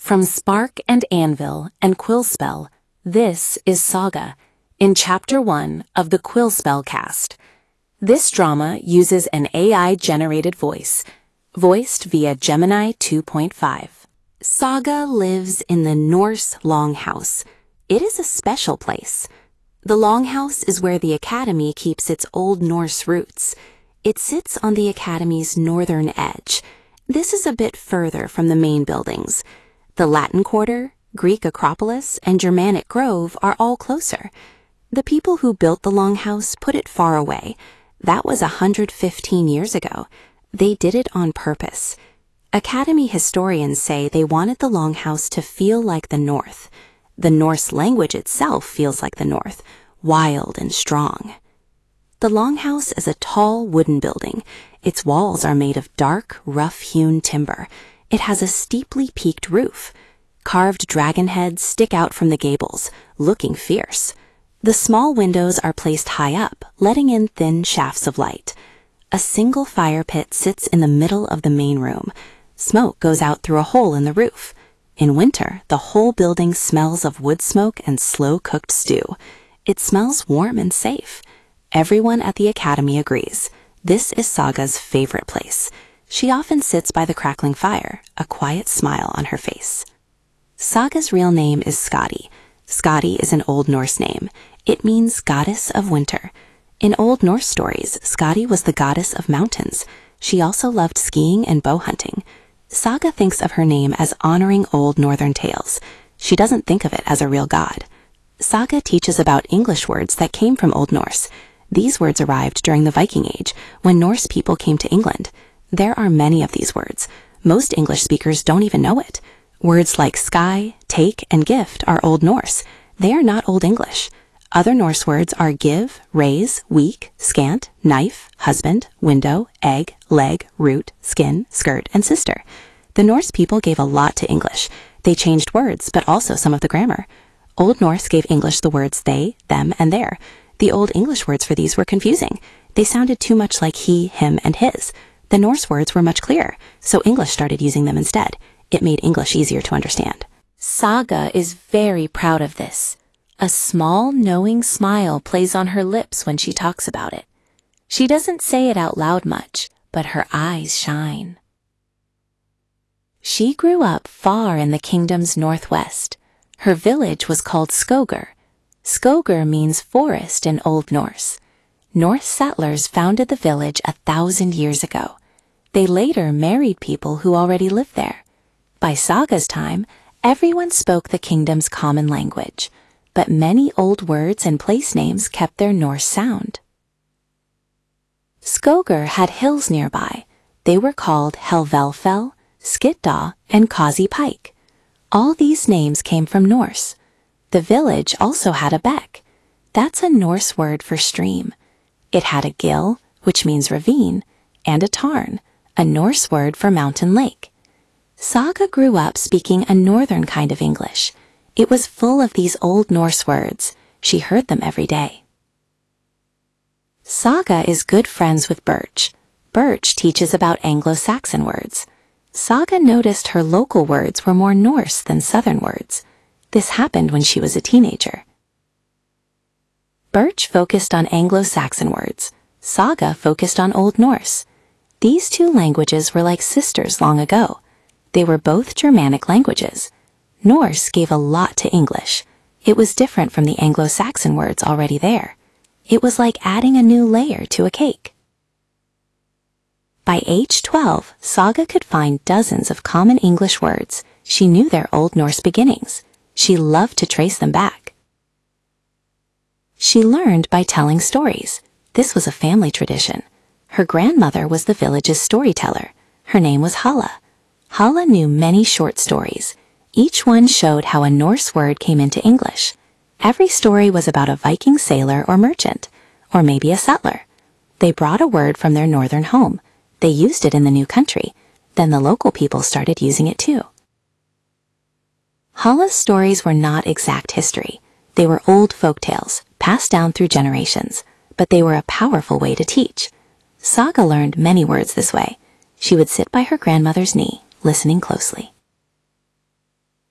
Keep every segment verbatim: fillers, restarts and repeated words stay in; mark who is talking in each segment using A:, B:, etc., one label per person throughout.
A: From Spark and Anvil and Quillspell, this is Saga, in Chapter one of the Quillspell cast. This drama uses an A I-generated voice, voiced via Gemini two point five. Saga lives in the Norse Longhouse. It is a special place. The Longhouse is where the Academy keeps its Old Norse roots. It sits on the Academy's northern edge. This is a bit further from the main buildings. The Latin Quarter, Greek Acropolis, and Germanic Grove are all closer. The people who built the Longhouse put it far away. That was one hundred fifteen years ago. They did it on purpose. Academy historians say they wanted the Longhouse to feel like the North. The Norse language itself feels like the North, wild and strong. The Longhouse is a tall wooden building. Its walls are made of dark, rough-hewn timber. It has a steeply peaked roof. Carved dragon heads stick out from the gables, looking fierce. The small windows are placed high up, letting in thin shafts of light. A single fire pit sits in the middle of the main room. Smoke goes out through a hole in the roof. In winter, the whole building smells of wood smoke and slow-cooked stew. It smells warm and safe. Everyone at the Academy agrees. This is Saga's favorite place. She often sits by the crackling fire, a quiet smile on her face. Saga's real name is Skadi. Skadi is an Old Norse name. It means goddess of winter. In Old Norse stories, Skadi was the goddess of mountains. She also loved skiing and bow hunting. Saga thinks of her name as honoring old northern tales. She doesn't think of it as a real god. Saga teaches about English words that came from Old Norse. These words arrived during the Viking Age, when Norse people came to England. There are many of these words. Most English speakers don't even know it. Words like sky, take, and gift are Old Norse. They are not Old English. Other Norse words are give, raise, weak, scant, knife, husband, window, egg, leg, root, skin, skirt, and sister. The Norse people gave a lot to English. They changed words, but also some of the grammar. Old Norse gave English the words they, them, and their. The Old English words for these were confusing. They sounded too much like he, him, and his. The Norse words were much clearer, so English started using them instead. It made English easier to understand. Saga is very proud of this. A small, knowing smile plays on her lips when she talks about it. She doesn't say it out loud much, but her eyes shine. She grew up far in the kingdom's northwest. Her village was called Skoger. Skoger means forest in Old Norse. Norse settlers founded the village a thousand years ago. They later married people who already lived there. By Saga's time, everyone spoke the kingdom's common language, but many old words and place names kept their Norse sound. Skoger had hills nearby. They were called Helvelfell, Skitdaw, and Causey Pike. All these names came from Norse. The village also had a beck. That's a Norse word for stream. It had a gill, which means ravine, and a tarn, a Norse word for mountain lake. Saga grew up speaking a northern kind of English. It was full of these Old Norse words. She heard them every day. Saga is good friends with Birch. Birch teaches about Anglo-Saxon words. Saga noticed her local words were more Norse than Southern words. This happened when she was a teenager. Birch focused on Anglo-Saxon words. Saga focused on Old Norse. These two languages were like sisters long ago. They were both Germanic languages. Norse gave a lot to English. It was different from the Anglo-Saxon words already there. It was like adding a new layer to a cake. By age twelve, Saga could find dozens of common English words. She knew their Old Norse beginnings. She loved to trace them back. She learned by telling stories. This was a family tradition. Her grandmother was the village's storyteller. Her name was Halla. Halla knew many short stories. Each one showed how a Norse word came into English. Every story was about a Viking sailor or merchant, or maybe a settler. They brought a word from their northern home. They used it in the new country. Then the local people started using it too. Halla's stories were not exact history. They were old folk tales, passed down through generations, but they were a powerful way to teach. Saga learned many words this way. She would sit by her grandmother's knee, listening closely.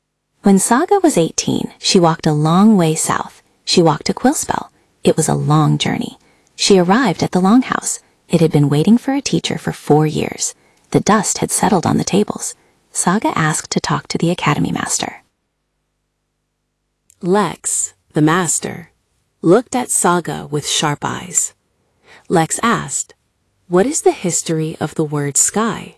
A: When Saga was eighteen, she walked a long way south. She walked to Quillspell. It was a long journey. She arrived at the Longhouse. It had been waiting for a teacher for four years. The dust had settled on the tables. Saga asked to talk to the Academy Master.
B: Lex, the master, looked at Saga with sharp eyes. Lex asked, "What is the history of the word sky?"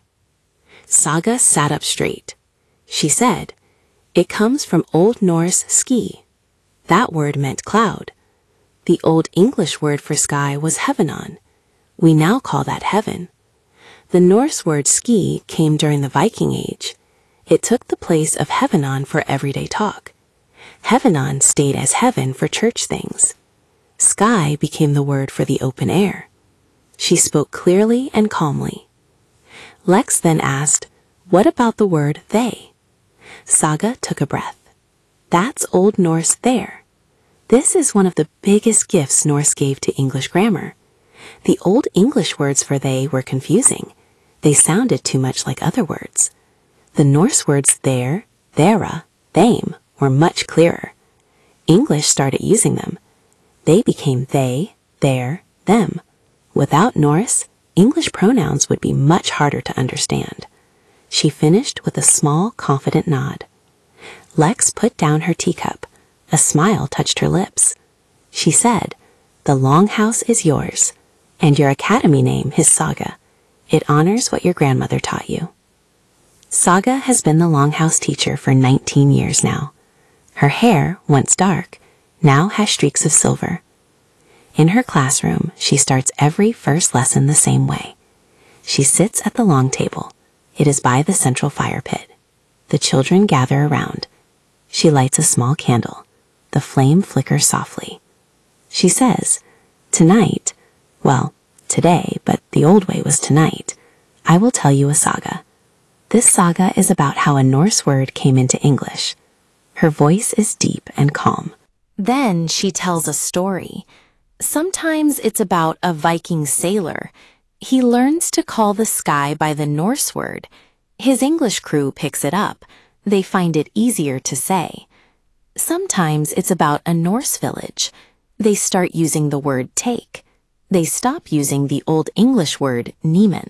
B: Saga sat up straight. She said, "It comes from Old Norse ski. That word meant cloud. The Old English word for sky was heavenon. We now call that heaven. The Norse word ski came during the Viking Age. It took the place of heavenon for everyday talk. Heavenon stayed as heaven for church things. Sky became the word for the open air." She spoke clearly and calmly. Lex then asked, "What about the word they?" Saga took a breath. "That's Old Norse there. This is one of the biggest gifts Norse gave to English grammar. The Old English words for they were confusing. They sounded too much like other words. The Norse words there, thera, thame were much clearer. English started using them. They became they, their, them. Without Norse, English pronouns would be much harder to understand." She finished with a small, confident nod. Lex put down her teacup. A smile touched her lips. She said, "The Longhouse is yours, and your academy name is Saga. It honors what your grandmother taught you." Saga has been the Longhouse teacher for nineteen years now. Her hair, once dark, now has streaks of silver. In her classroom, she starts every first lesson the same way. She sits at the long table. It is by the central fire pit. The children gather around. She lights a small candle. The flame flickers softly. She says, "Tonight, well, today, but the old way was tonight, I will tell you a saga. This saga is about how a Norse word came into English." Her voice is deep and calm.
A: Then she tells a story. Sometimes it's about a Viking sailor. He learns to call the sky by the Norse word. His English crew picks it up. They find it easier to say. Sometimes it's about a Norse village. They start using the word take. They stop using the Old English word nemen.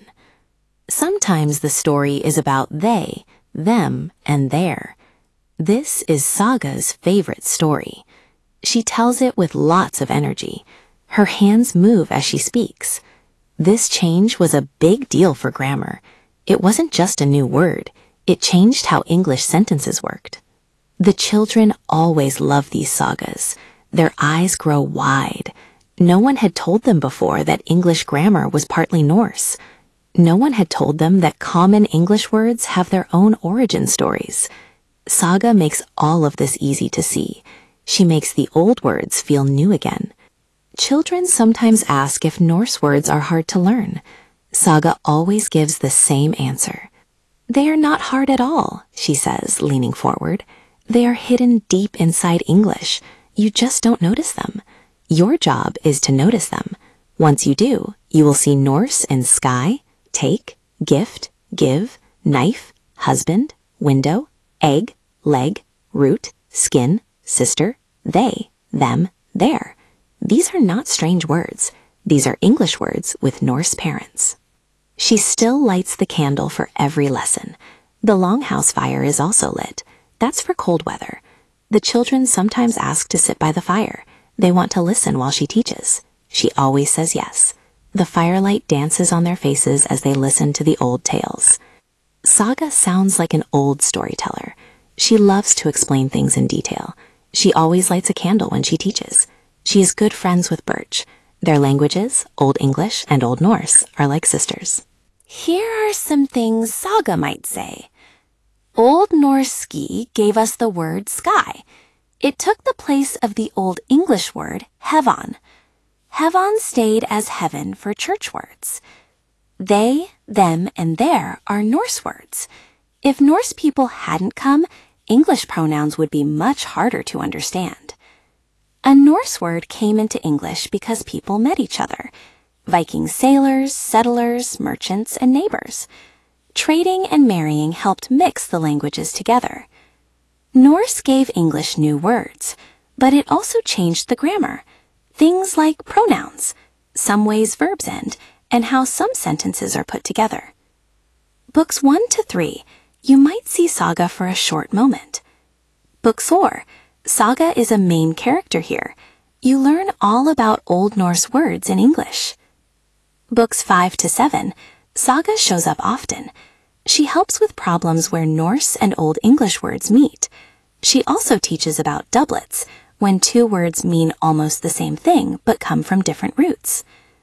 A: Sometimes the story is about they, them, and their. This is Saga's favorite story. She tells it with lots of energy. Her hands move as she speaks. This change was a big deal for grammar. It wasn't just a new word. It changed how English sentences worked. The children always love these sagas. Their eyes grow wide. No one had told them before that English grammar was partly Norse. No one had told them that common English words have their own origin stories. Saga makes all of this easy to see. She makes the old words feel new again. Children sometimes ask if Norse words are hard to learn. Saga always gives the same answer. "They are not hard at all," she says, leaning forward. "They are hidden deep inside English. You just don't notice them. Your job is to notice them. Once you do, you will see Norse in sky, take, gift, give, knife, husband, window, egg, leg, root, skin, sister, they, them, their. These are not strange words. These are English words with Norse parents." She still lights the candle for every lesson. The Longhouse fire is also lit. That's for cold weather. The children sometimes ask to sit by the fire. They want to listen while she teaches. She always says yes. The firelight dances on their faces as they listen to the old tales. Saga sounds like an old storyteller. She loves to explain things in detail. She always lights a candle when she teaches. She is good friends with Birch. Their languages, Old English and Old Norse, are like sisters. Here are some things Saga might say. Old Norse ski gave us the word sky. It took the place of the Old English word heaven. Heaven stayed as heaven for church words. They, them, and their are Norse words. If Norse people hadn't come, English pronouns would be much harder to understand. A Norse word came into English because people met each other. Viking sailors, settlers, merchants, and neighbors. Trading and marrying helped mix the languages together. Norse gave English new words, but it also changed the grammar. Things like pronouns, some ways verbs end, and how some sentences are put together. Books one to three, you might see Saga for a short moment. Book four, Saga is a main character here. You learn all about Old Norse words in English. Books five to seven, Saga shows up often. She helps with problems where Norse and Old English words meet. She also teaches about doublets, when two words mean almost the same thing but come from different roots.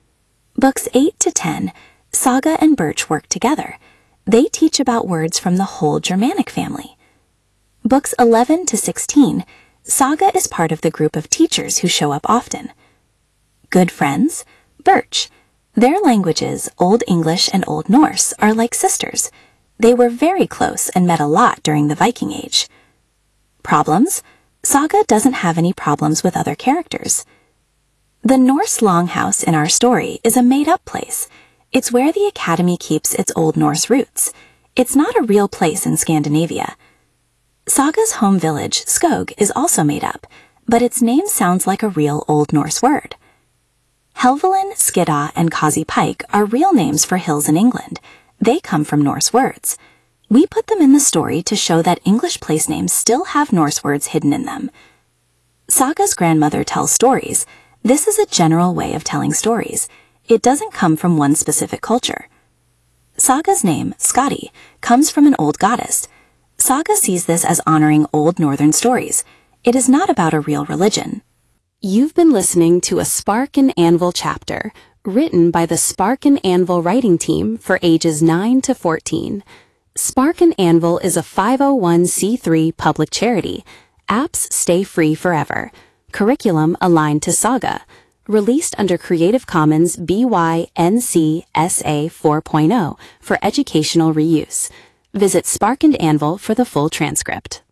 A: Books eight to ten, Saga and Birch work together. They teach about words from the whole Germanic family. Books eleven to sixteen, Saga is part of the group of teachers who show up often. Good friends, Birch. Their languages, Old English and Old Norse, are like sisters. They were very close and met a lot during the Viking Age. Problems? Saga doesn't have any problems with other characters. The Norse Longhouse in our story is a made-up place. It's where the Academy keeps its Old Norse roots. It's not a real place in Scandinavia. Saga's home village, Skog, is also made up, but its name sounds like a real Old Norse word. Helvellyn, Skiddaw, and Causey Pike are real names for hills in England. They come from Norse words. We put them in the story to show that English place names still have Norse words hidden in them. Saga's grandmother tells stories. This is a general way of telling stories. It doesn't come from one specific culture. Saga's name, Skadi, comes from an old goddess. Saga sees this as honoring old northern stories. It is not about a real religion.
B: You've been listening to a Spark and Anvil chapter, written by the Spark and Anvil writing team for ages nine to fourteen. Spark and Anvil is a five oh one c three public charity. Apps stay free forever. Curriculum aligned to Saga. Released under Creative Commons B Y N C S A four point oh for educational reuse. Visit Spark and Anvil for the full transcript.